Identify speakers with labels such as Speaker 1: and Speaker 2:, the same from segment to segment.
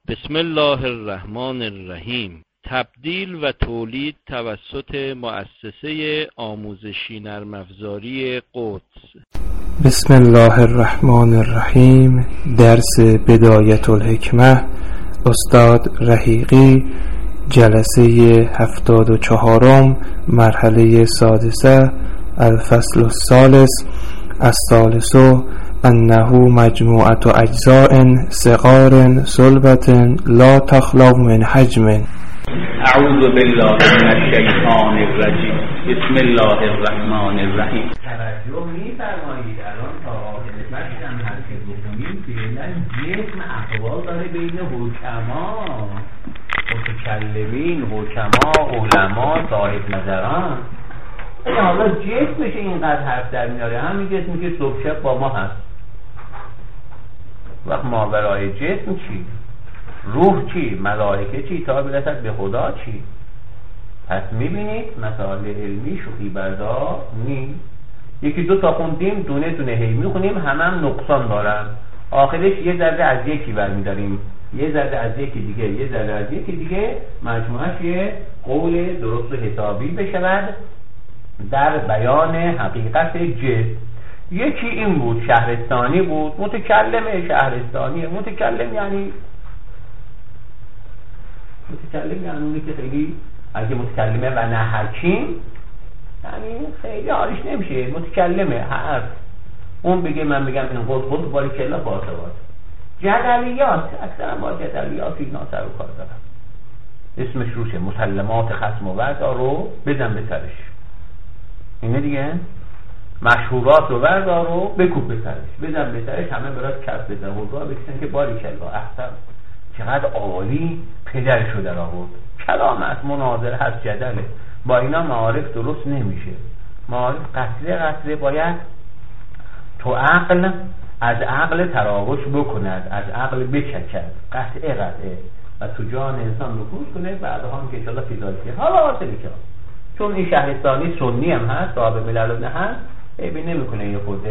Speaker 1: بسم الله الرحمن الرحیم. تبدیل و تولید توسط مؤسسه آموزشی نرم افزاری قدس.
Speaker 2: بسم الله الرحمن الرحیم. درس بدایت الحکمه، استاد رحیقی، جلسه 74، مرحله سادسه، الفصل الثالث. الثالث انه مجموعة اجزاء صغار صلبة لا تخلو من حجم.
Speaker 3: اعوذ بالله من الشیطان الرجیم. بسم الله الرحمن الرحیم.
Speaker 4: توجه می‌فرمایید الان تا آخر بحثم هر که بکنیم فعلا جسم اقوال داره بین حکما، متکلمین، حکما، علما، صاحب نظران. حالا جسمش اینقدر حرف در میاره، همین جسمی که صبح شب با ما هست. وقت ماورای جسم چی؟ روح چی؟ ملائکه چی؟ تا برسد به خدا چی؟ پس میبینید مسائل علمی شوخی بردار نیست. یکی دو تا خوندیم، دونه دونه هی میخونیم، هم نقصان دارن. آخرش یه ذره از یکی برمیداریم، یه ذره از یکی دیگه، یه ذره از یکی دیگه، مجموعش یه قول درست و حسابی بشود در بیان حقیقت جسم. یکی این بود، شهرستانی بود، متکلم شهرستانی. متکلم یعنی اونی که خیلی اگه متکلمه و نه حکیم، یعنی خیلی حالش نمیشه. متکلمه حرف، اون بگه من بگم این قد باری کلا باسواد. جدلیات، اکثرا با جدلیات اینا سر و کار دارن. اسمش روشه، مسلمات خصم و وضع رو بزن به سرش. اینه دیگه. مشهورات رو وردار رو بکوب به سرش، بزن به سرش، همه برای کف بزن حضور بکشن که باری کلا احسن، چقدر عالی پدرشو در آورد. کلام هست، مناظره هست، جدله. با اینا معارف درست نمیشه. معارف قطره باید تو عقل از عقل تراوش بکند، از عقل بچکد، قطعه و تو جان انسان نفوذ کنه. بعدها هم که انشاءالله فیزالیه. حالا واسه میکنم چون این شهرستانی سنی هم هست، صاحب ملل نه هست، ببین نمیکنه اینو خوده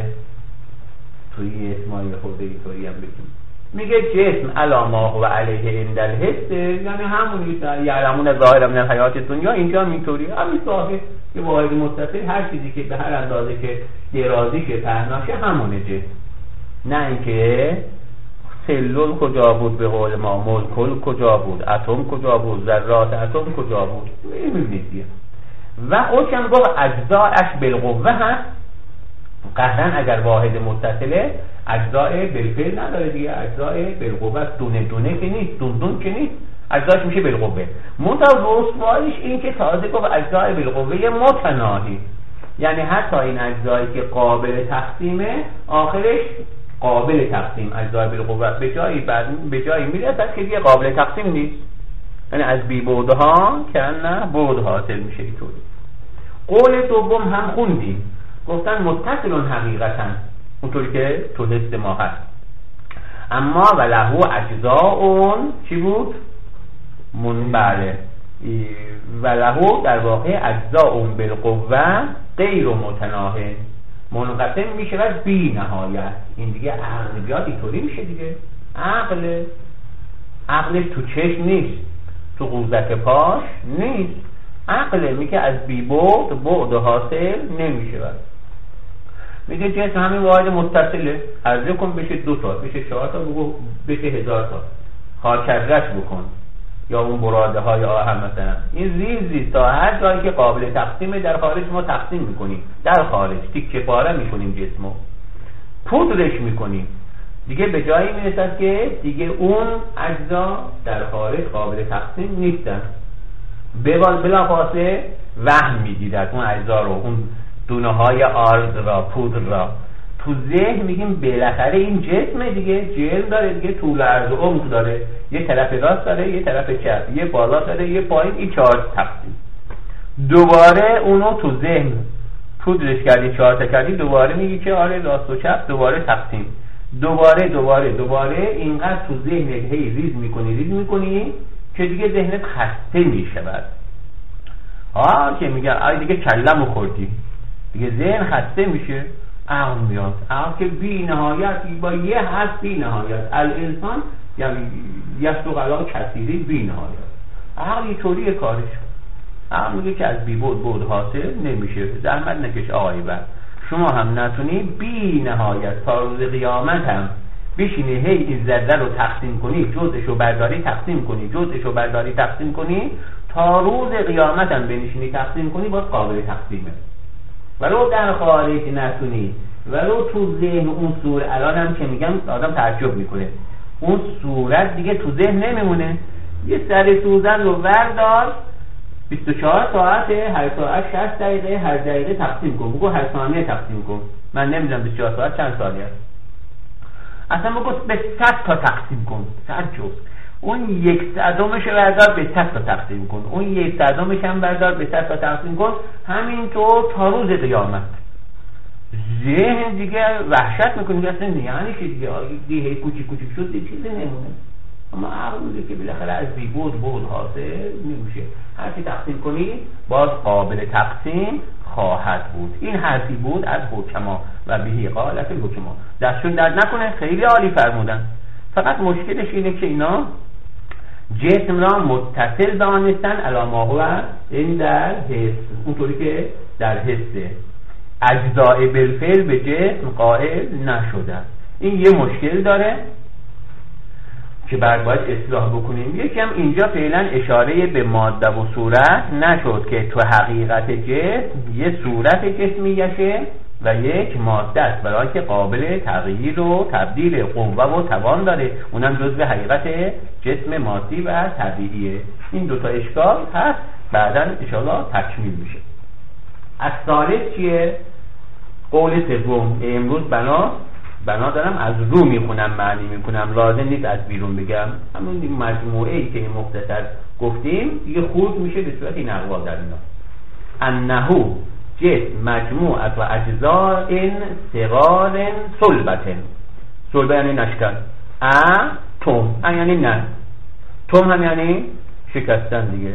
Speaker 4: توی اسمایی خوده اینطوری هم بگیم. میگه جسم علامه و علیه عند الحس، یعنی همونی یعلمون ظاهر من الحیات دنیا. اینجا اینطوری همین صاحب که واحد متصل، هر چیزی که به هر اندازه که درازی که پهناشه همونه جسم. نه اینکه سلول کجا بود به قول ما، مولکول کجا بود، اتم کجا بود، ذرات اتم کجا بود، میبینید. و او چند گفت اجزایش بالقوه هست. قهرن اگر واحد متصله اجزای بالفعل نداره دیگه، اجزای بالقوه دونه دونه که نیست، دون که نیست، اجزاش میشه بالقوه. منتها رسوایش این که تازه گفت اجزای بالقوه متناهی، یعنی حتی این اجزایی که قابل تقسیمه آخرش قابل تقسیم، اجزای بالقوه به جایی میرسد که دیگه قابل تقسیم نیست. یعنی از بی بودها که نه بود حاصل میشه. اینطوری قول دوم هم خوندیم، گفتن متصلون حقیقتا، اونطوری که تو حس ما هست. اما ولهو اجزاءون چی بود؟ بله، ولهو در واقع اجزاءون بالقوه غیر متناهی، منقسم میشه و بی نهایت. این دیگه عقل بیاد اینطوری میشه دیگه. عقلش تو چشم نیست، تو قوزک پاش نیست. عقله میگه از بی بعد حاصل نمیشه. میگه جسم همین واحد متصله، عرضه کن بشه 2 تا، بشه 4 تا، بشه 1000 تا، خاکرش بکن، یا اون براده های آهن مثلا. این ریز تا هر جایی که قابل تقسیمه در خارج ما تقسیم میکنیم، در خارج تیکه پاره میکنیم، جسمو پودرش میکنیم دیگه. به جایی میرسد که دیگه اون اجزا در خارج قابل تقسیم نیستن. بلافاصله وهم میگیرد اون اجزا رو، اون دونه های آرد را، پودر را. تو ذهن میگیم بالاخره این جسم دیگه، جسم داره دیگه، طول عرض و عمق داره، یه طرف راست داره، یه طرف چپ، یه بالا داره، یه پایین. این 4 تقسیم. دوباره اونو تو ذهن پودرش کردی، 4 تا کردی، دوباره میگی که آره راست و چپ، دوباره تقسیم. دوباره اینقدر تو ذهن هی ریز میکنی که دیگه ذهنت خسته میشود. که میگه آی دیگه کلمو خوردی، دیگه ذهن خسته میشه. عقل میاد، عقل که بی نهایت با یه حرف بی نهایت. الانسان یعنی یست و قلاق کثیری بی نهایت. عقل طوری کارش، عقل میگه که از بی بود حاصل نمیشه، زحمت نکش آقای بر، شما هم نتونی بی نهایت تا روز قیامت هم بشینی هی این ذره رو تقسیم کنی، جزءشو برداری تقسیم کنی، جزءشو برداری تقسیم کنی، تا روز قیامت هم بنشینی تقسیم کنی، باز قابل تقسیمه. ولو در خارج نتونی، ولو تو ذهن اون صورت، الان هم که میگم آدم تعجب میکنه، اون صورت دیگه تو ذهن نمیمونه. یه سر سوزن رو وردار، 24 ساعته، هر ساعت 60 دقیقه، هر دقیقه تقسیم کن، بگو هر ثانیه تقسیم کن. من نمیدونم 24 ساعت چند ثانیه است، اصلا بگو به 100 تا تقسیم کن، 100 جز. اون 1/100 بردار به 100 تا تقسیم کن، اون 1/100 هم بردار به 100 تا تقسیم کن، همینطور تا روز قیامت. ذهن دیگه وحشت میکنه، اصلا یعنی که دیگه کوچیک شد دیگه چیزی نمونه. اما عقل میگه که بالاخره از بی بود حاصل نمیشه، هرچی تقسیم کنی باز قابل تقسیم خواهد بود. این حرفی بود از حکما و بهی قالت الحکما. دستشون درد نکنه، خیلی عالی فرمودن. فقط مشکلش اینه که اینا جسم را متصل دانستن علامه هو این در حس، اونطوری که در حسه، اجزاء بالفعل به جسم قائل نشدن. این یه مشکل داره که باید اصلاح بکنیم. یکم اینجا فعلا اشاره به ماده و صورت نشد که تو حقیقت جسم یه صورت جسمیشه و یک ماده است، برای که قابل تغییر و تبدیل قوه و توان داره، اونم جزء حقیقت جسم مادی و طبیعیه. این دوتا اشکال هست، بعداً انشاءالله تکمیل میشه. از ثالث چیه؟ قول سوم. امروز بنا دارم از رو میخونم، معنی میکنم، لازم نیست از بیرون بگم. همون مجموعه ای که مختصر گفتیم دیگه خود میشه به صورت این اقوال در اینا. انهو جسم مجموعه و اجزاء صغار صلبتن. صلبه یعنی نشکن، اتم یعنی نه، تم هم یعنی شکستن دیگه.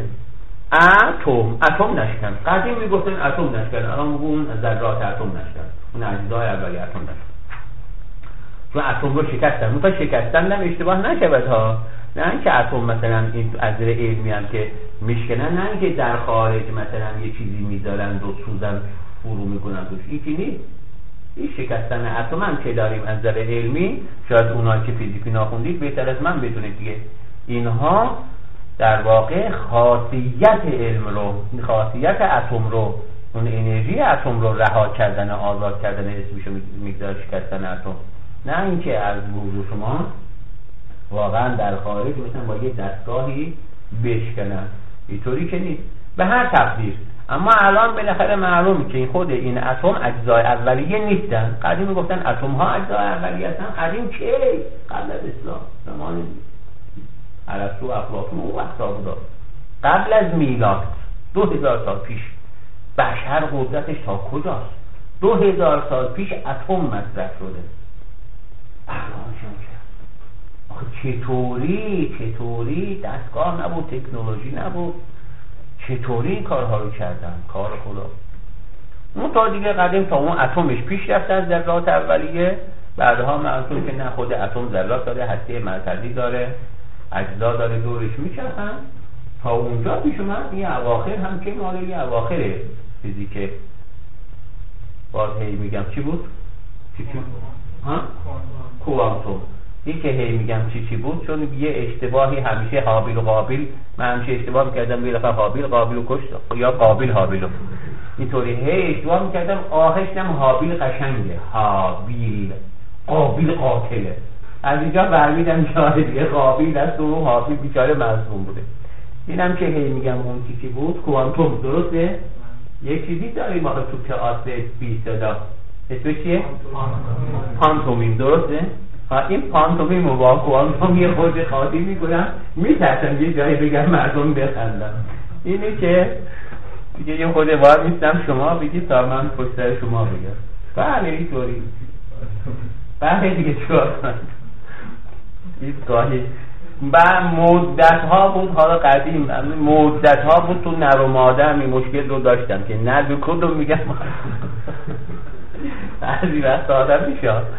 Speaker 4: اتم نشکن. قدیم میگفتن اتم نشکن، الان میگن ذرات اتم نشکن، اون اجزای اولیه اتم نشکن، چون اتم رو شکستن. مثلا شکستن هم اشتباه نشود ها، نه اینکه اتم مثلا این از نظر علمی هم که میشکنن، نه اینکه در خارج مثلا یه چیزی میذارن و سوزن فرو میکنن توش، این که نیست. این شکستن اتم هم که داریم از نظر علمی، شاید اونایی که فیزیکی ناخوندید بهتر از من بدونید دیگه، اینها در واقع خاصیت علم رو، خاصیت اتم رو، اون انرژی اتم رو رها کردن، آزاد کردن، اسمشو میگذاره شکستن اتم. نه اینکه از وجود شما واقعا در خارج مثلا با یه دستگاهی بشکنن، اینطوری که نیست به هر تقدیر. اما الان بالاخره معلومه که خود این اتم اجزای اولیه نیستن. قدیم میگفتن اتم ها اجزای اولیه هستن. قدیم که قبل از اسلام، زمان ارسطو و افلاطون و وقتا بود، قبل از میلاد 2000 سال پیش بشر قدرتش تا کجاست؟ 2000 سال پیش اتم مصرف شده. آخه چطوری دستگاه نبود، تکنولوژی نبود، چطوری این کارها رو کردن؟ کار خدا. اون تا دیگه قدیم تا اون اتمش پیش رفت از ذرات اولیه، بعدها معلوم که نه، خود اتم ذرات داره، هسته مرکزی داره، اجزا داره، دورش میچرخن، تا اونجا پیش اومد. این اواخر هم که مال یه اواخر فیزیکه. باز هی میگم چی بود؟ چی؟ کوانتوم. این که هی میگم چی بود چون یه اشتباهی همیشه حابیل و قابیل، من همیشه اشتباه میکردم یه دفعه حابیل قابیل رو کشت یا قابیل حابیل رو، اینطوری هی اشتباه میکردم، آخرشم حابیل قشنگه، حابیل، قابیل قاتله. از اینجا برمیدم که دیگه قابیل است و حابیل بیچاره مظلوم بوده. اینم که هی میگم اون چی بود، کوانتوم. درسته؟ یک چیزی داریم آخه تو تئاتر 20 تا اسمش چیه؟ پانتومیم. درسته؟ این پانتومیم و با کوانتوم یه خود خاطی میکنم، میترسم یه جایی بگم مردم بخندن. اینه که دیگه یه خود وار میستم شما بگید تا من پشت سر شما بگم. بله اینطوری. بله دیگه چکار کنم؟ این گاهی مدت ها بود، حالا قدیم مدت ها بود تو نر و ماده هم این مشکل رو داشتم که نه دو کدوم میگم بعضی وقت آدم میشه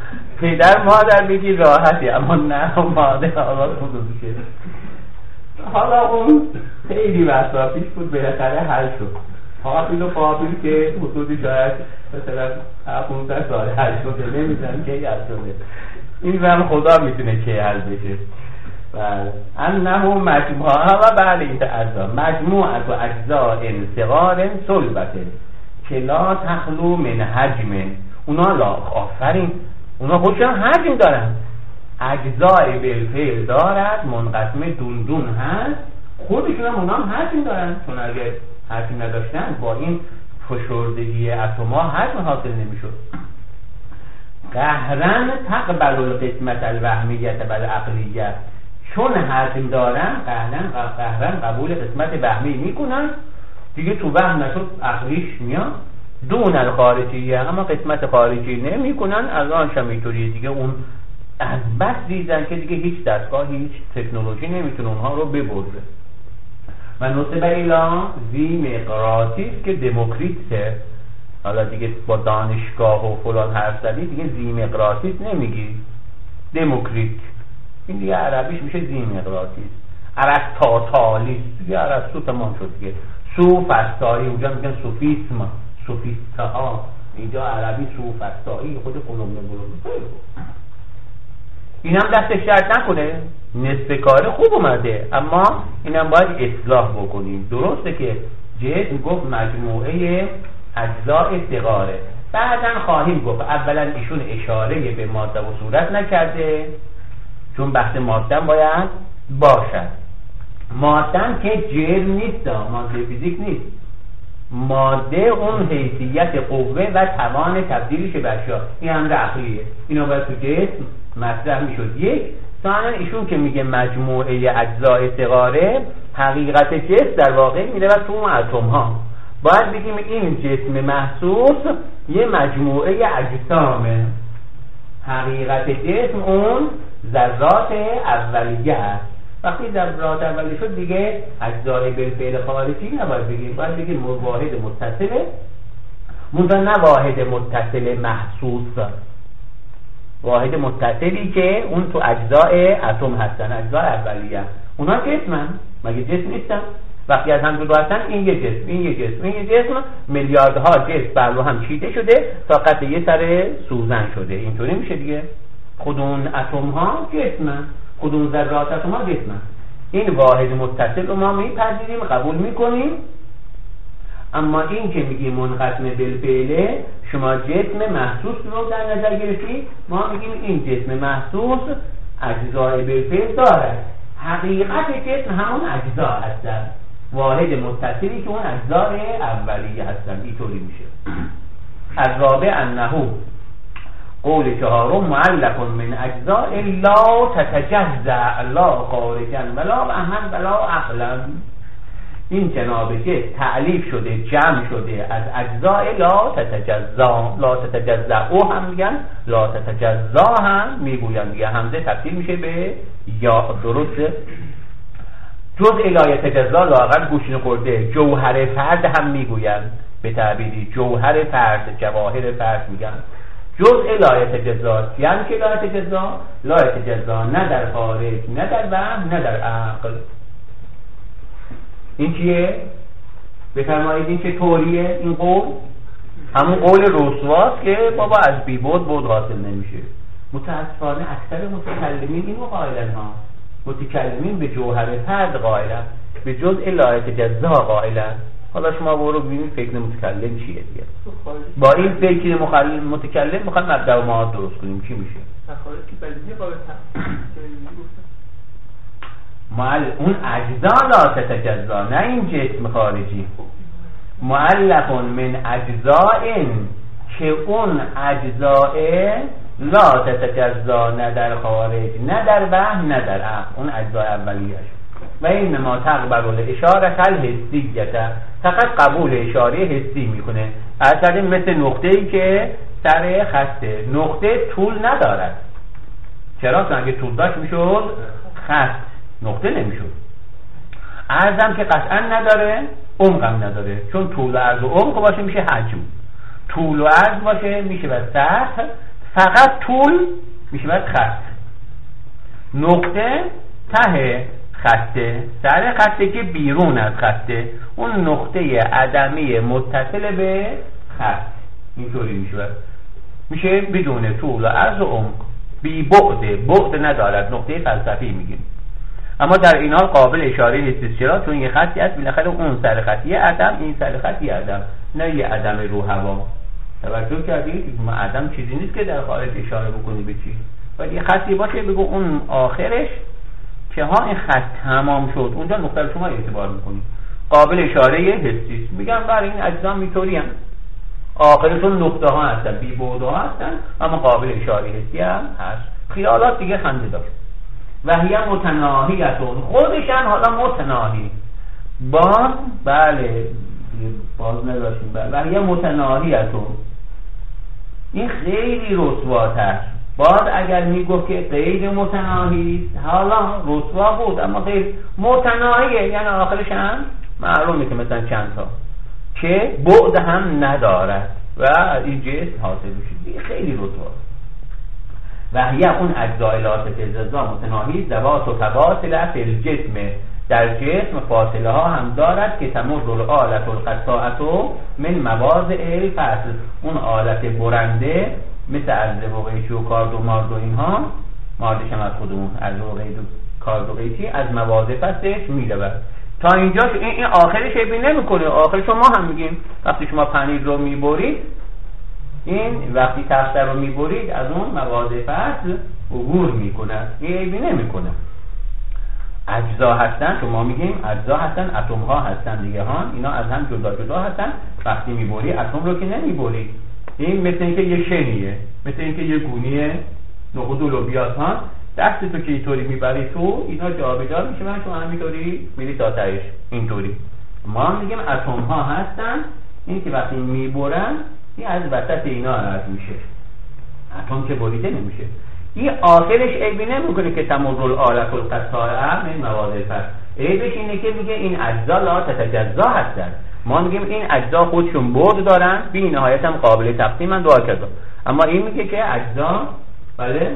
Speaker 4: پدر مادر بگی راحتی، اما نه مادر آقا خصوصی. حالا اون خیلی وقتا پیش بود بالاخره حل شد. حافیل و فاضل که حدودی شاید مثلا 15 سال حل شده، نمیدونم کی حل شده. این زن خدا میتونه کی حل بشه. بله انه مجموعه و بله این اجزا مجموعه و اجزاء صغار صلبته که لا تخلو من حجم. اونا لا آفرین اونا خودشون حجم دارن، اجزای بالفعل دارد، منقسم دون دون هست، خودشون هم اونا هم حجم دارن، چون اگه حجم نداشتن با این فشردگی اتم‌ها حجم حاصل نمیشد. قهرن تقبل القسمت الوهمیت و العقلیت، چون حجم دارن قهرن قبول قسمت وهمی میکنن دیگه، تو وهم نشد عقلیش میاد. دون الخارجیه، اما قسمت خارجی نمیکنن، از آنش هم اینطوریه دیگه، اون از بس دیدن که دیگه هیچ دستگاه هیچ تکنولوژی نمیتونه اونها رو ببره. و نصب ایلا زی مقراطیس که دموکریته، حالا دیگه با دانشگاه و فلان حرف زدی دیگه زی مقراطیس نمیگی، دموکریت، این دیگه عربیش میشه زی مقراطیس. ارسطاطالیس دیگه ارسطو تمام شد دیگه. سوفسطایی اونجا میگن سوفیسم، سوفیستها، اینجا عربی سوفسطایی، خود کلمبه برو. اینم دستش درد نکنه، نصف کار خوب اومده، اما اینم باید اصلاح بکنیم. درسته که جسم گفت مجموعه اجزاء صغاره، بعدن خواهیم گفت اولا ایشون اشاره به ماده و صورت نکرده، چون بحث ماده باید باشد. ماده که جرم نیست، ماده فیزیک نیست، ماده اون حیثیت قوه و توان تبدیلش به اشیا، این امر عقلیه، اینو باید تو جسم مطرح میشد. یک ثانیا ایشون که میگه مجموعه اجزاء صغاره، حقیقت جسم در واقع میره و تو اتم ها، باید بگیم این جسم محسوس یه مجموعه اجسامه، حقیقت جسم اون ذرات اولیه هست. وقتی ذرات اولیه شد دیگه اجزای بالفعل خارجی نباید بگیم، باید بگیم واحد متصله، نه واحد متصل محسوس، واحد متصلی که اون تو اجزای اتم هستن، اجزای اولیه، اونا جسمن، مگه جسم نیستن؟ وقتی از هم جدا هستن این یه جسم، این یه جسم، این یه جسم، میلیاردها جسم بر هم چیده شده تا قد یه سر سوزن شده، اینطوری میشه دیگه. خود اون اتم ها جسمن، خود اون ذرات اتم ها جسمن. این واحد متصل رو ما میپذیریم، قبول میکنیم. اما این که میگی منقسم بالفعله، شما جسم محسوس رو در نظر گرفتی، ما میگیم این جسم محسوس اجزای بالفعل داره، حقیقت جسم همون اجزا هستن، واحد متصلی که اون اجزای اولیه هستن، اینطوری میشه. الرابع انه قول چهارم معلق من اجزاء لا تتجزأ لا خارجا ولا اهما ولا عقلا، این جناب که تعلیف شده، جمع شده از اجزاء لا تتجزا، لا تتجزا او هم میگن، لا تتجزا هم میگوین دیگه، همزه تبدیل میشه به یا. درسته؟ جز لا یتجزا لااقل گوشین خورده، جوهر فرد هم میگوین، به تعبیری جوهر فرد، جواهر فرد میگن. جز لا یتجزا یعنی که لا یتجزا نه در خارج، نه در وهم، نه در عقل. این چیه؟ بفرمایید این چه طوریه؟ این قول همون قول رسواست که بابا از بی بود حاصل نمیشه. متاسفانه اکثر متکلمین اینو قائلن ها، متکلمین به جوهر فرد قائلن، به جزء لا یتجزا قائلن. حالا شما برو ببینید فکر متکلم چیه دیگه، با این فکر متکلم میخواد مبدا و معاد درست کنیم، چی میشه؟
Speaker 5: تخارج که بدیهی قابل
Speaker 4: اون اجزا لا تتجزا، نه این جسم خارجی. معلق من اجزاء که اون اجزاء لا تتجزا، نه در خارج، نه در وهم، نه در عقل، اون اجزاء اولیه‌اش. و این ما تقبل الاشاره الحسیه، فقط قبول اشاره حسی میکنه. اصلا مثل نقطه‌ای که سر خطه، نقطه طول ندارد. چرا؟ چون اگه طول داشت میشد خط، نقطه نمیشد. عرضم که قطعا نداره، عمقم نداره، چون طول و عرض و عمق باشه میشه حجم، طول و عرض باشه میشه و سطح. فقط طول میشه بعد خط. نقطه ته خطه، سر خطه که بیرون از خطه، اون نقطه عدمی متصل به خط. اینطوری میشه بدون طول و عرض و عمق، بی بعد ندارد، نقطه فلسفی میگیم. اما در این حال قابل اشاره نیست، چرا؟ چون یه خطی هست بالاخره اون سر خط یه عدم، این سر خط یه عدم، نه یه عدم رو هوا. توجه کردید؟ ما عدم چیزی نیست که در خارج اشاره بکنی به چی، ولی یه خطی باشه بگو اون آخرش که ها این خط تمام شد، اونجا نقطه رو شما اعتبار میکنید. قابل اشاره حسی است. میگم برای این اجزا میطوری هم آخرشون نقطه ها هستن، بی بعد ها هستن، اما قابل اشاره حسی هم هست. خیالات دیگه خنده داشت. و هی متناهیتون، خودشن حالا متناهی باز نداشتیم. و هی متناهیتون، این خیلی رسواتر. باز اگر میگفت که غیر متناهی، حالا رسوا بود اما غیر متناهیه، یعنی آخرش هم معلومه که مثلا چند تا که بعد هم ندارد و این جسم حاصل میشه، خیلی رسوا. و هی اون اجزای لاتف جزا متناهی ذوات و فواصل فی الجسم، در جسم فاصله ها هم دارد که تمر الآلة القطاعة من مواضع الفصل، اون آلت برنده مثل عرضه و قیچی و کارد و مارد و اینها، ماردش هم از خودمون عرضه و قید و کارد و قیچی از مواضع فصلش میرود. تا اینجا این آخرش عیبی نمیکنه. آخرش ما هم میگیم وقتی شما پنیر رو میبرید، این وقتی تخته رو میبرید از اون مواضع فصل عبور میکنه، این عیبی نمیکنه. اجزا هستن، شما میگیم اجزا هستن، اتم ها هستن دیگه ها، اینا از هم جدا هستن. وقتی میبری اتم رو که نمیبری، این مثل اینکه یه شنیه، مثل اینکه یه گونیه نخود و لوبیاس ها، دست تو که اینطوری میبری تو، اینا جابجا میشه و شما همینطوری میری تا تهش. اینطوری ما میگیم اتم ها هستن، این که وقتی میبرن این از وسط اینا رد میشه، اتم که بریده نمیشه. این آخرش عیبی نمیکنه که تمر الآلة القطاعة من مواضع فصل، عیبش اینه که میگه این اجزا لا تتجزا هستن. ما میگیم این اجزا خودشون بعد دارن، بی نهایت هم قابل تقسیمن، دو کذا. اما این میگه که اجزا بله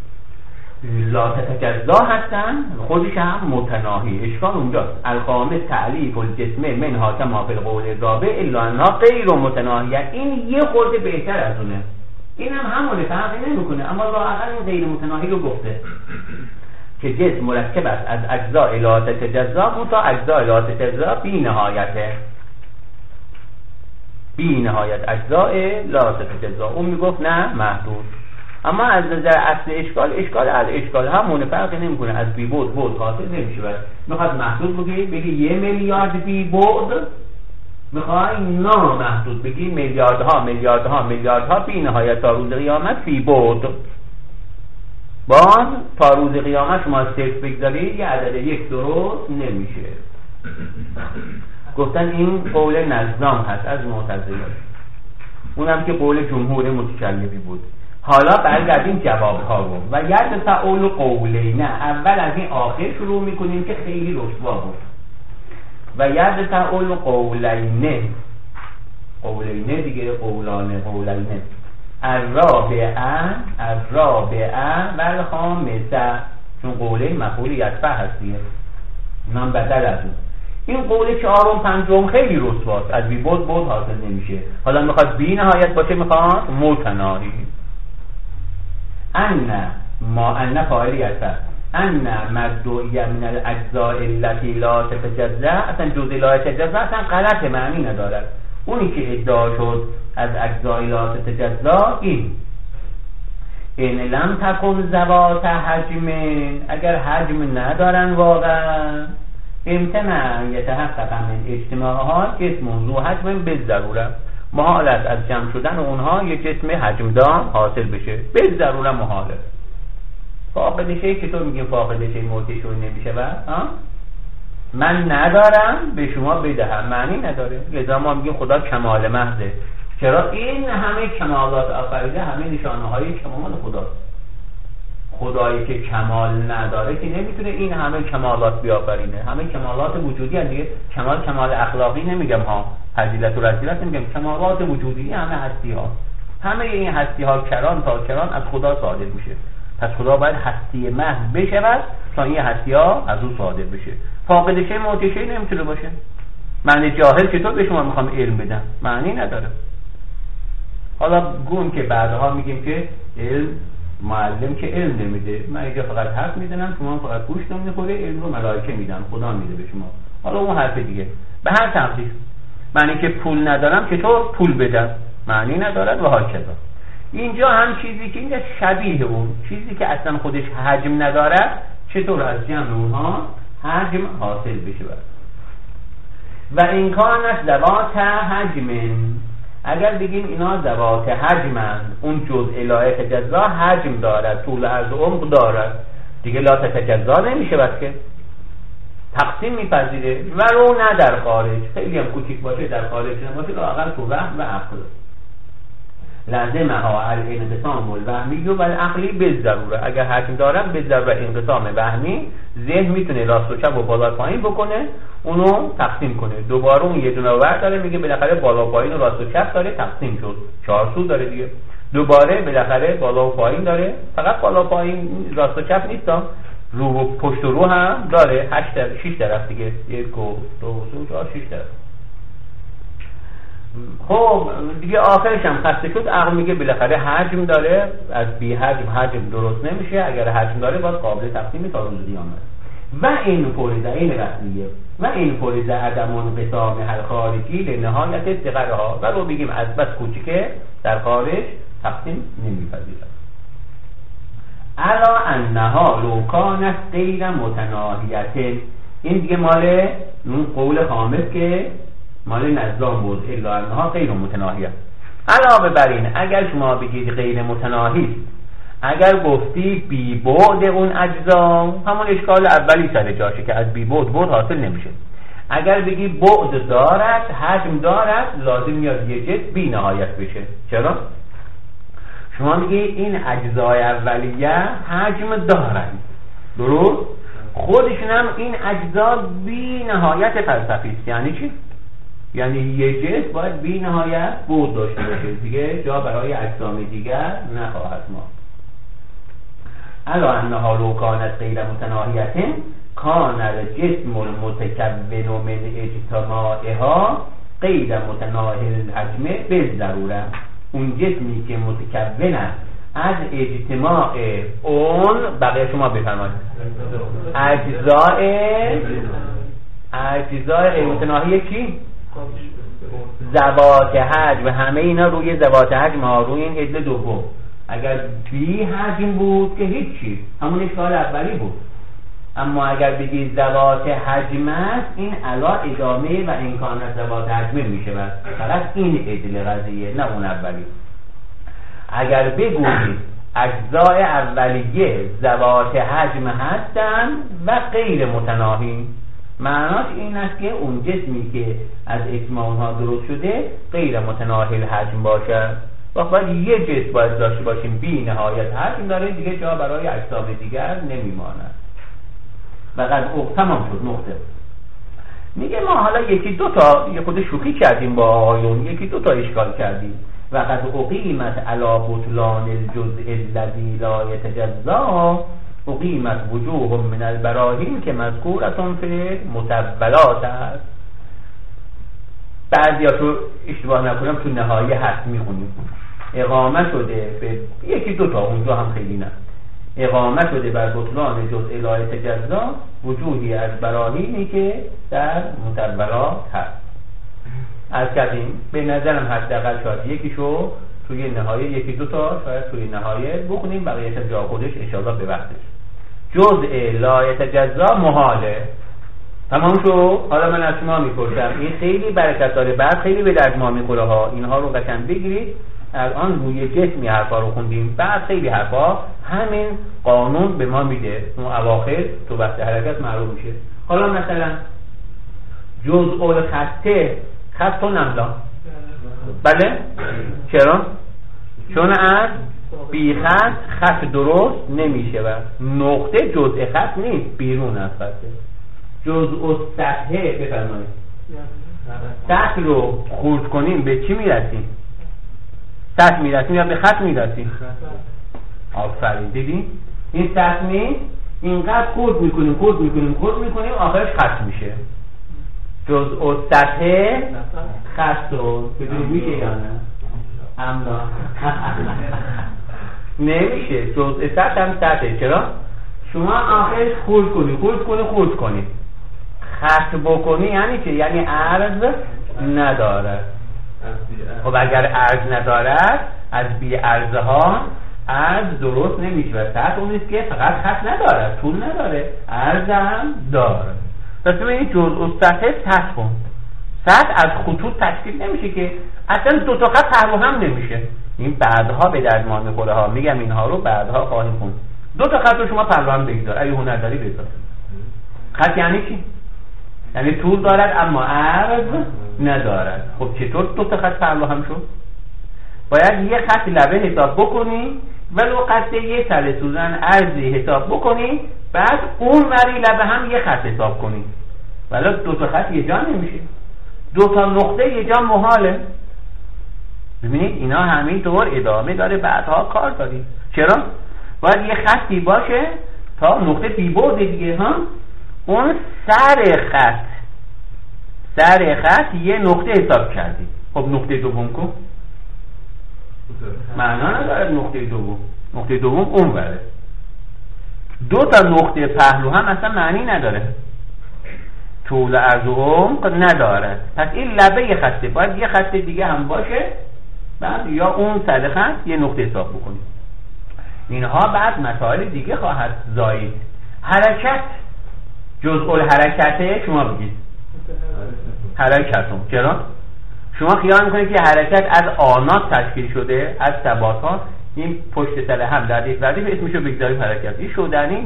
Speaker 4: لا تتجزا هستن، خودش هم متناهی. اشکال اونجاست. الخامس تعلیف الجسم منها کما فی القول الرابع الا انها غیر متناهیه. این یه خورده بهتر از اونه، این هم همونه، فرقی نمیکنه، اما لااقل این غیر متناهی رو گفته که جسم مرکب است از اجزاء لا تتجزا، تا اجزاء لا تتجزا بی نهایته، بی نهایت اجزاء لا تتجزا. اون میگفت نه محدود. اما از نظر اصل اشکال الاشکال همونه، فرقی نمیکنه، از بی بعد حاصل نمیشه. میخواد محدود بگی 1 میلیارد بی بعد، میخوای نامحدود بگی میلیاردها بی نهایت تا روز قیامت بی بعد. باز تا روز قیامت شما صفر بگذارید یه عدد 1 درست نمیشه. گفتن این قول نظام هست از معتزله، اونم که قول جمهور متکلمی بود. حالا برگردیم جواب ها رو و ید تعول قولینه. اول از این آخر شروع میکنیم که خیلی رسوا بود. و ید تعول قولینه دیگه، قولینه الرابعه والخامسه، چون قولین مفعول یدفع هست دیگه، من بدل از اون. این قول 4 و 5 خیلی رسواست، از بی بعد حاصل نمیشه. حالا میخواد بی نهایت باشه، میخواد متناهی. ان فاعلی هست، ان مدعیه من الاجزاء التي لا تتجزا، اصلا جزء لا تتجزا اصلا غلط، معنی ندارد. اونی که ادعا شد از اجزاء لا تتجزا، این لم تکن ذوات حجم، اگر حجم ندارن واقعا، امتنع یتحقق من اجتماعها جسم موضوع حجم به ضروره، محال است از جمع شدن اونها یک جسم حجمدار حاصل بشه، به ضروره محاله. فاقد شیء چطور میگیم فاقد شیء موجود نمیشه؟ من ندارم به شما بدهم معنی نداره. لذا ما میگیم خدا کمال محضه. چرا؟ این همه کمالات آفریده، همه نشانه های کمال خداست. خدایی که کمال نداره که نمیتونه این همه کمالات بیافرینه. همه کمالات وجودی هست دیگه. کمال اخلاقی نمیگم ها، فضیلت و رذیلت نمیگم، کمالات وجودی همه هستی ها، همه این هستی ها کران تا کران از خدا صادر میشه. پس خدا باید هستی محض بشود تا این هستی ها از او صادر بشه. فاقد شی معطی شی نمیتونه باشه. معنی جاهل چطور به شما میخوام علم بدم؟ معنی نداره. حالا گون که بعدها میگیم که علم معلم که علم نمیده، من اینجا فقط حرف میزنم، شما فقط گوشتون میخوره، علم رو ملائکه میدن، خدا میده به شما. حالا اون حرف دیگه. به هر تقدیر معنی که پول ندارم چطور پول بدم؟ معنی ندارد و هاکذا. اینجا هم چیزی که اینجا شبیه اون چیزی که اصلا خودش حجم ندارد چطور از جمع اونها حجم حاصل بشه برد. و این کانت ذوات حجم، اگر بگیم اینا ذوات حجمند، اون جزء لا یتجزا حجم دارد، طول عرض و عمق دارد، دیگه لا تتجزا نمیشه بس که تقسیم میپذیره. و رو نه در خارج، خیلی هم کوچیک باشه در خارج نباشه، لااقل تو وهم و عقل لازمها الانقسام الوهمی و العقلی بالضروره. اگر حجم دارن به ضرورت انقسام وهمی، ذهن میتونه راست و چپ و بالا پایین بکنه، اونو تقسیم کنه. دوباره اون یه دونه ور داره، میگه بالاخره بالا پایین و راست و چپ داره، تقسیم شد، 4 سو داره دیگه. دوباره بالاخره بالا و پایین داره، فقط بالا پایین راست و چپ نیست، رو و پشت و رو هم داره، 6 طرف دیگه، 1 و 2 و 4 6 طرف. خب دیگه آخرش هم خسته شد، عقل میگه بالاخره حجم داره، از بی حجم درست نمیشه، اگر حجم داره باید قابل تقسیم تا روز قیامت. و این فریضه این رسمیه و این فریضه عدم انقسام هر خارجی لنهایت صغرها، و رو بگیم از بس کوچیکه در خارج تقسیم نمیپذیرد. الا انها لو کانت غیر متناهیه، این دیگه مال اون قول خامس که مال نظام بود، الا انها غیر متناهیه. علاوه بر این اگر شما بگید غیر متناهی، اگر گفتی بی بعد اون اجزا، همون اشکال اولی سر جاشه که از بی بعد حاصل نمیشه. اگر بگی بعد دارد، حجم دارد، لازم میاد یه جسم بی نهایت بشه. چرا؟ شما میگی این اجزای اولیه حجم دارند، درست؟ خودشون هم این اجزا بی نهایت فلسفی است. یعنی چی؟ یعنی یه جسم باید بی نهایت بعد داشته باشه، دیگه جا برای اجسام دیگر نخواهد ماند. الا انها لو کانت غیر متناهیه کان الجسم المتکون من اجتماعها غیر متناهی الحجم بالضروره. اون جسمی که متکون است از اجتماع اون، بقیه شما بفرمایید، اجزای غیر متناهی کی؟ ذوات حجم. همه اینا روی ذوات حجم ها، روی این عدل دوم. اگر بی حجم بود که هیچی، همون اشکال اولی بود. اما اگر بگید ذوات حجم است، این علا ادامه و امکان ذوات حجم میشه، فقط این عدل قضیه، نه اون اولی. اگر بگویید اجزای اولیه ذوات حجم هستند و غیر متناهی، معناش این است که اون جسمی که از اجتماع اونها درست شده غیر متناهی الحجم باشد. وقت باید یه جسم باید داشته باشیم بی نهایت حجم داره، دیگه جا برای اجسام دیگر نمیماند. فقط تمام شد نقطه. میگه ما حالا یکی دو تا یه خود شوخی کردیم با آیون، یکی دو تا اشکال کردیم. وقد اقیمت علی بطلان الجزء الذی لا یتجزا اقیمت وجوه من البراهین که مذکورتون فی متولات است. بعضی ها تو اشتباه نکنم تو نهایه هست میخونیم اقامه شده به یکی دو تا، اونجا هم خیلی نه، اقامه شده بر بطلان جزء لا یتجزا وجوهی از براهینی که در متولات هست. از کردیم به نظرم حداقل شاید یکیشو توی نهایه، یکی دو تا شاید توی نهایه بخونیم، بقیه‌اش جا خودش انشاءالله به وقتش. جزء لا یتجزا محاله، تمام شو. حالا من از شما میپرسم، این خیلی برکت داره، بعد خیلی به درد ما میخوره ها، اینها رو قشنگ بگیرید. الان روی جسمی حرفا رو خوندیم، بعد خیلی حرفا همین قانون به ما میده، اون اواخر تو وقت حرکت معلوم میشه. حالا مثلا جزء الخطه، خط و نملا، بله؟ چرا؟ چون از بی خط درست نمیشه و نقطه جزء خط نیست، بیرون از خطه. جزء سطحه، بفرمایید سطح رو خورد کنیم به چی میرسیم؟ سطح میرسیم یا به خط میرسیم؟ آفرین، دیدین؟ این سطح نیست، اینقدر خورد میکنیم آخرش خط میشه. جزء سطح خط رو بدونی میشه یا نه؟ امنا نمیشه. جزء سطح هم سطحه. چرا؟ شما آخرش خورد کنی خط بکنی یعنی چه؟ یعنی عرض ندارد. خب اگر عرض ندارد از بی عرضه ها عرض درست نمیشه و سطح اون نیست که فقط خط ندارد، طول نداره، عرض هم داره. پس ببینید جزء سطح سطح کن. سطح از خطوط تشکیل نمیشه که اصلا دو تا خط پهلو هم نمیشه. این بعدها به درد ما میخوره ها، میگم اینها رو بعدها خواهیم خوند. دو تا خط رو شما پهلو هم بگذار، اگه هنر داری بگذار. خط یعنی چی؟ یعنی طول دارد اما عرض ندارد. خب چطور دو تا خط پهلو هم شد؟ باید یه خط لبه حساب بکنی ولو قد یه سر سوزن عرضی حساب بکنی، بعد اون وری لبه هم یه خط حساب کنی. ولی دو تا خط یه جا نمیشه، دو تا نقطه یه جا محاله. ببینید اینا همینطور ادامه داره، بعدها کار داریم. چرا؟ باید یه خطی باشه تا نقطه بی‌بعد دیگه ها، اون سر خط یه نقطه حساب کردی. خب نقطه دوم کو؟ معنا نداره نقطه دوم اون وره. دو تا نقطه پهلو هم اصلا معنی نداره، طول عرض و عمق نداره. پس این لبه یه خطه، باید یه خط دیگه هم باشه بعد یا اون سر خط یه نقطه حساب بکنید. اینها بعد مسائل دیگه خواهد زایید. حرکت جزء الحرکته شما بگید حرکتون. چرا؟ شما خیال میکنید که حرکت از آنات تشکیل شده، از ثباتات، این پشت سر هم در یک ردیف اسمشو بگذاریم حرکت. این شدنی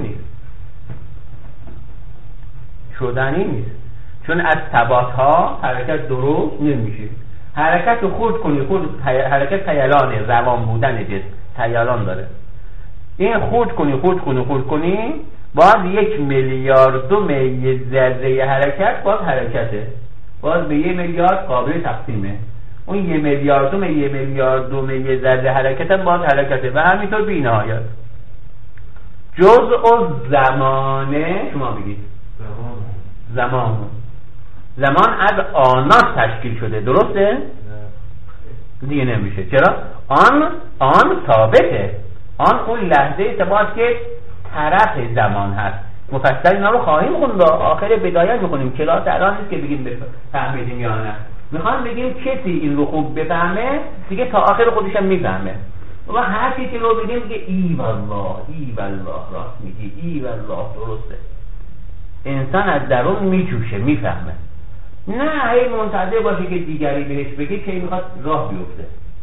Speaker 4: نیست، چون از ثباتها حرکت درست نمیشه. حرکت رو خورد کنی، حرکت تیلانه، روان بودن جسم تیلان داره. این خورد کنی باز 1 میلیارد میه ذره حرکت باز حرکته، باز به 1 میلیارد قابل تقسیمه. اون 1 میلیارد میه ذره حرکت باز حرکته و همینطور بی نهایت. جزء زمانه شما بگید زمان از آنات تشکیل شده، درسته؟ دیگه نمیشه. چرا؟ آن ثابته، آن اون لحظه ثبات که طرف زمان هست. مفصل اینا رو خواهیم خوند، آخر بدایت میکنیم. کلاس الان نیست که بگیم فهمیدیم یا نه، میخوام بگیم کسی این رو خوب بفهمه دیگه تا آخر خودش هم میفهمه. و هر چیزی رو بگیم که ای والله راست میگی، ای والله درسته. انسان از درون میجوشه، میفهمه. نه هی منتظر باشه که دیگری بهش بگه که میخواد راه بیفته.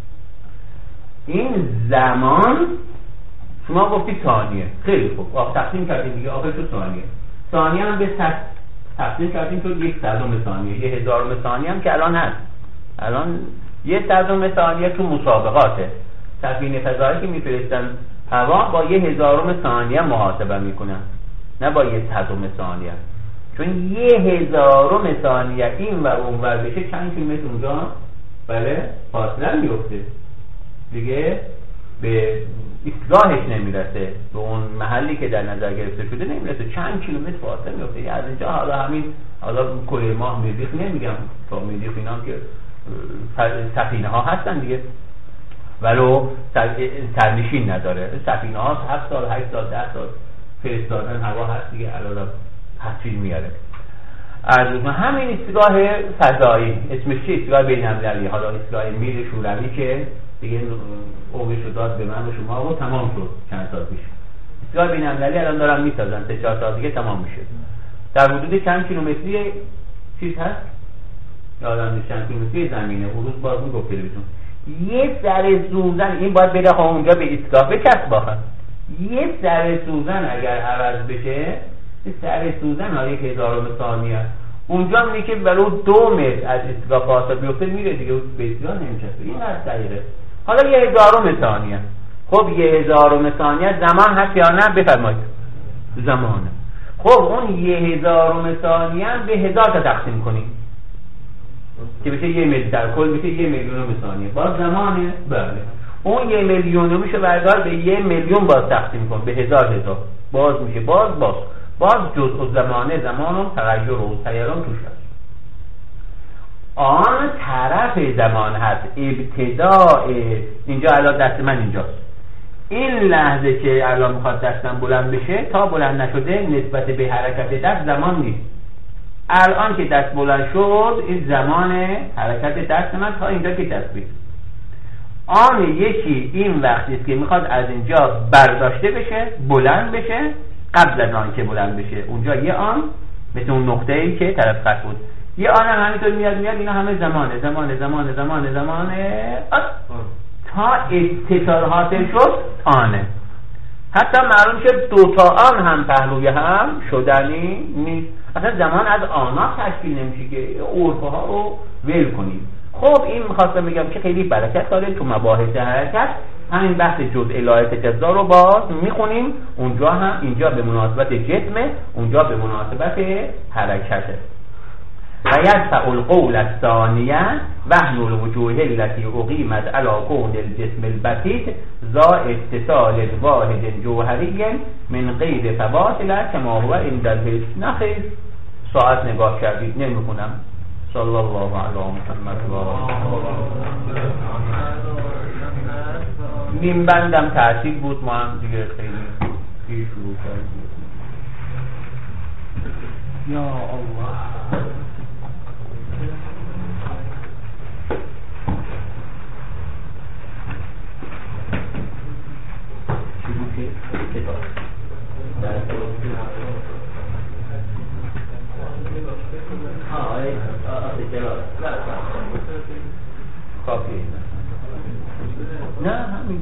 Speaker 4: این زمان شما گفتی ثانیه، خیلی خوب، تقسیم کردیم دیگه، آخر شد ثانیه هم به تقسیم کردیم شد 1/100 ثانیه. 1/1000 ثانیه هم که الان هست، الان 1/100 ثانیه تو مسابقاته. سفینه فضایی که میفرستن هوا با 1/1000 ثانیه محاسبه میکنن، نه با 1/100 ثانیه. چون 1/1000 ثانیه این و اون ور بشه چند کیلومتر اونجا بله فاصله میفته دیگه، به ایستگاهش نمیرسه، به اون محلی که در نظر گرفته شده نمیرسه، چند کیلومتر فاصله میفته. از اینجا حالا کره ماه مریخ نمیگم، تا مریخ اینا که سفینه ها هستن دیگه، ولو سرنشین نداره. سفینه ها 7 سال 8 سال 10 سال فرستادن هوا هست دیگه، الان تحصیل میاره. از همین ایستگاه فضایی اسمش چیه؟ ایستگاه بین‌المللی، حالا ایستگاه میر شوروی که دیگه اوبش رو داد به من و شما و تمام شد چند سال پیش. ایستگاه بین‌المللی الان دارن میسازن، 3-4 سال دیگه تمام میشه. در حدود چند کیلومتری چیز هست؟ یادم نیست چند کیلومتری زمینه. اون روز باز میگفت تلویزیون یه ذره سوزن این باید بره اونجا به ایستگاه بچسب باشه. یه ذره سوزن اگر عوض بشه، سر سوزن ها 1/1000 ثانیه اونجا میگه که ولو 2 متر از ایستگاه فاصله بیفته میره دیگه، به ایستگاه نمیچسبه. این از دقیقه. حالا 1/1000 ثانیه. خب 1/1000 ثانیه زمان هست یا نه؟ بفرمایید زمانه. خب اون 1/1000 ثانیه هم به 1000 تا تقسیم کنیم که بشه 1 متر، در کل میشه 1 میلیون ثانیه، باز زمانه. بله اون 1 میلیون میشه بردار به 1 میلیون باز تقسیم کن به 1000 باز میشه باز جزء زمانه زمان و تغییر و سیران توش هست. آن طرف زمان هست، ابتداء اینجا الان دست من اینجاست، این لحظه که الان میخواد دستم بلند بشه تا بلند نشده نسبت به حرکت دست زمان نیست. الان که دست بلند شد این زمان حرکت دست من تا اینجا که دست بید. آن یکی این وقتی است که میخواد از اینجا برداشته بشه بلند بشه قبل از آن که بلند بشه. اونجا یه آن مثل اون نقطه‌ای که طرف خط بود، یه آن هم همینطور میاد اینا همه زمانه تا اتصال حاصل شد آنه. حتی معلوم شد 2 تا آن هم پهلوی هم شدنی نیست. اصلا زمان از آنها تشکیل نمیشه که عرفه ها رو ول کنیم. خب این میخواستم بگم که خیلی برکت داره تو مباحث حرکت. همین بحث جزء لایه تجزا رو باز میخونیم، اونجا هم اینجا به مناسبت جسمه، اونجا به مناسبت حرکته. و یدفع القول الثانیه وحن الوجوه التي اقیمت علی کون الجسم البسيط ذا اتصال واحد جوهری من غیر فواصل کما هو عند الحس. نخیر ساعت نگاه کردید نمیخونم. صلی الله علی محمد و نیم بندم تحصیل بود، ما هم دیگه خیلی دیر شروع کردیم. یا الله کافیه نه همین